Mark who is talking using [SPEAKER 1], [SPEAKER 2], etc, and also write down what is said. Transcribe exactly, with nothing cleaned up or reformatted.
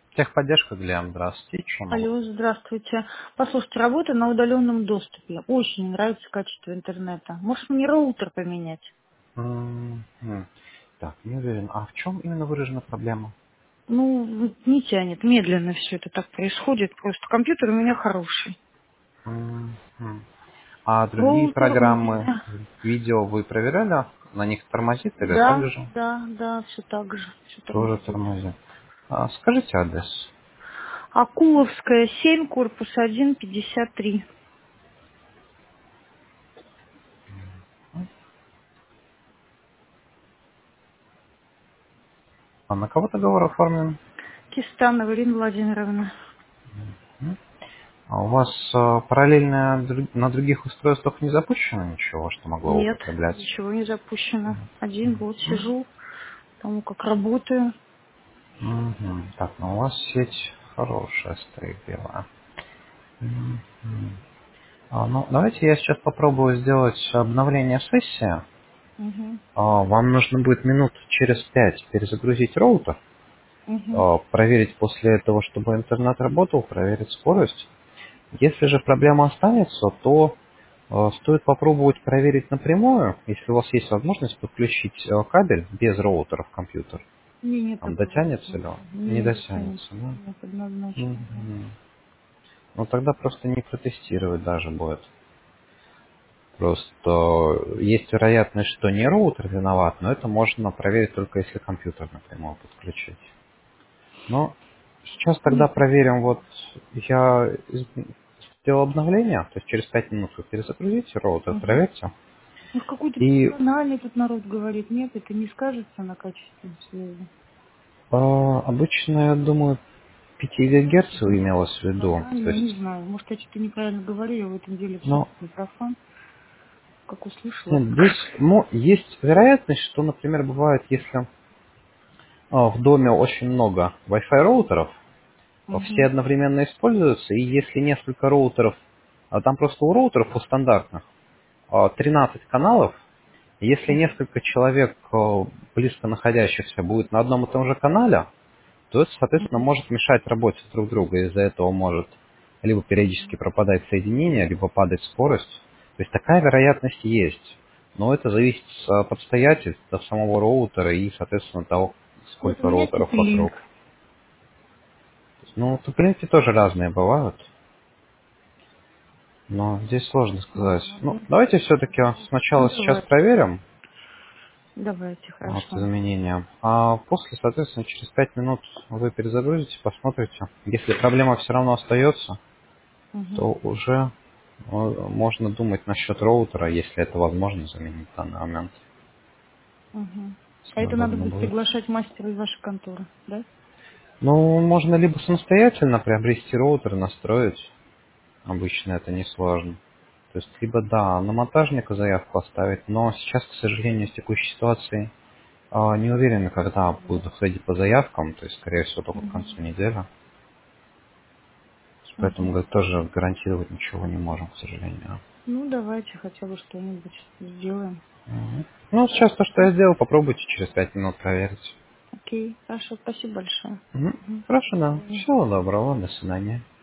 [SPEAKER 1] Техподдержка, Глеб, здравствуйте. Чем могу?
[SPEAKER 2] Алло, здравствуйте. Послушайте, работа на удаленном доступе. Очень не нравится качество интернета. Может, мне роутер поменять?
[SPEAKER 1] М, Так, не уверен. А в чем именно выражена проблема?
[SPEAKER 2] Ну, вот не тянет. Медленно все это так происходит. Просто компьютер у меня хороший.
[SPEAKER 1] М, м. А другие
[SPEAKER 2] Роутер у
[SPEAKER 1] программы,
[SPEAKER 2] меня...
[SPEAKER 1] видео вы проверяли? На них тормозит или так
[SPEAKER 2] Да,
[SPEAKER 1] же?
[SPEAKER 2] да, да, все так же. Все
[SPEAKER 1] Тоже
[SPEAKER 2] тормозит.
[SPEAKER 1] тормозит. А, скажите адрес.
[SPEAKER 2] Акуловская, семь, корпус один, пятьдесят три.
[SPEAKER 1] А на кого договор оформлен?
[SPEAKER 2] Кистанова Ирина Владимировна.
[SPEAKER 1] М? А у вас а, параллельно дру- на других устройствах не запущено ничего, что могло
[SPEAKER 2] Нет,
[SPEAKER 1] употреблять?
[SPEAKER 2] ничего не запущено. Один год
[SPEAKER 1] М?
[SPEAKER 2] сижу, потому как работаю.
[SPEAKER 1] Мгм. Так, ну у вас сеть хорошая стоит, дело. А, ну, давайте я сейчас попробую сделать обновление сессии.
[SPEAKER 2] Угу,
[SPEAKER 1] А, вам нужно будет минут через пять перезагрузить роутер,
[SPEAKER 2] угу,
[SPEAKER 1] а, проверить после этого, чтобы интернет работал, проверить скорость. Если же проблема останется, то а, стоит попробовать проверить напрямую, если у вас есть возможность подключить а, кабель без роутера в компьютер.
[SPEAKER 2] Не, нет
[SPEAKER 1] Там
[SPEAKER 2] такой
[SPEAKER 1] дотянется ли он?
[SPEAKER 2] возможности.
[SPEAKER 1] Не
[SPEAKER 2] Не, не тянет.
[SPEAKER 1] дотянется, да?
[SPEAKER 2] Нет, однозначно. Нет.
[SPEAKER 1] Мгм. Ну тогда просто не протестировать даже будет. Просто есть вероятность, что не роутер виноват, но это можно проверить только если компьютер напрямую подключить. Но сейчас тогда
[SPEAKER 2] Нет,
[SPEAKER 1] проверим. Вот я из- сделал обновление, то есть через пять минут вы перезагрузите роутер,
[SPEAKER 2] угу.
[SPEAKER 1] проверьте.
[SPEAKER 2] Ну, какой-то
[SPEAKER 1] И э,
[SPEAKER 2] бесканальный тут народ говорит. Нет, это не скажется на качестве связи.
[SPEAKER 1] обычно, я думаю, пять ГГц имелось в виду.
[SPEAKER 2] Бесканальный,
[SPEAKER 1] То
[SPEAKER 2] я не
[SPEAKER 1] есть,
[SPEAKER 2] знаю. Может, я что-то неправильно говорю, я в этом деле
[SPEAKER 1] ну,
[SPEAKER 2] абсолютно профан, как услышала.
[SPEAKER 1] нет, здесь мо- есть вероятность, что, например, бывает, если а, в доме очень много Wi-Fi роутеров, все
[SPEAKER 2] Угу,
[SPEAKER 1] одновременно используются, и если несколько роутеров, а там просто у роутеров, у стандартных, а, тринадцать каналов, если
[SPEAKER 2] угу,
[SPEAKER 1] несколько человек а, близко находящихся будет на одном и том же канале, то это, соответственно,
[SPEAKER 2] угу,
[SPEAKER 1] может мешать работе друг друга, из-за этого может либо периодически пропадать соединение, либо падать скорость. То есть такая вероятность есть. Но это зависит от обстоятельств, от самого роутера и, соответственно, того,
[SPEAKER 2] Вот у
[SPEAKER 1] сколько
[SPEAKER 2] меня
[SPEAKER 1] роутеров
[SPEAKER 2] типа-линк.
[SPEAKER 1] вокруг. Ну, тупленки тоже разные бывают. Но здесь сложно сказать.
[SPEAKER 2] Ага,
[SPEAKER 1] Ну,
[SPEAKER 2] ну,
[SPEAKER 1] давайте все-таки
[SPEAKER 2] ну,
[SPEAKER 1] сначала сейчас
[SPEAKER 2] давай.
[SPEAKER 1] проверим
[SPEAKER 2] Давайте,
[SPEAKER 1] вот,
[SPEAKER 2] хорошо.
[SPEAKER 1] изменения, а после, соответственно, через пять минут вы перезагрузите, посмотрите. Если проблема все равно остается,
[SPEAKER 2] Угу,
[SPEAKER 1] то уже э, можно думать насчет роутера, если это возможно заменить в данный момент.
[SPEAKER 2] угу. А
[SPEAKER 1] Если
[SPEAKER 2] это надо
[SPEAKER 1] удобно
[SPEAKER 2] будет
[SPEAKER 1] будет.
[SPEAKER 2] приглашать мастера из вашей конторы, да?
[SPEAKER 1] Ну, можно либо самостоятельно приобрести роутер, настроить. Обычно это несложно. То есть, либо да, на монтажника заявку оставить, но сейчас, к сожалению, с текущей ситуацией а, не уверены, когда будут заходить по заявкам, то есть, скорее всего, только к
[SPEAKER 2] Угу,
[SPEAKER 1] концу недели. Поэтому
[SPEAKER 2] угу.
[SPEAKER 1] говорю, тоже гарантировать ничего не можем, к сожалению.
[SPEAKER 2] Ну, давайте хотя бы что-нибудь сделаем.
[SPEAKER 1] Мгм. Ну, сейчас то, что я сделал, попробуйте через пять минут проверить.
[SPEAKER 2] Окей, хорошо, спасибо большое.
[SPEAKER 1] Мгм.
[SPEAKER 2] Мгм.
[SPEAKER 1] Хорошо,
[SPEAKER 2] До
[SPEAKER 1] да.
[SPEAKER 2] свидания.
[SPEAKER 1] Всего доброго, до свидания.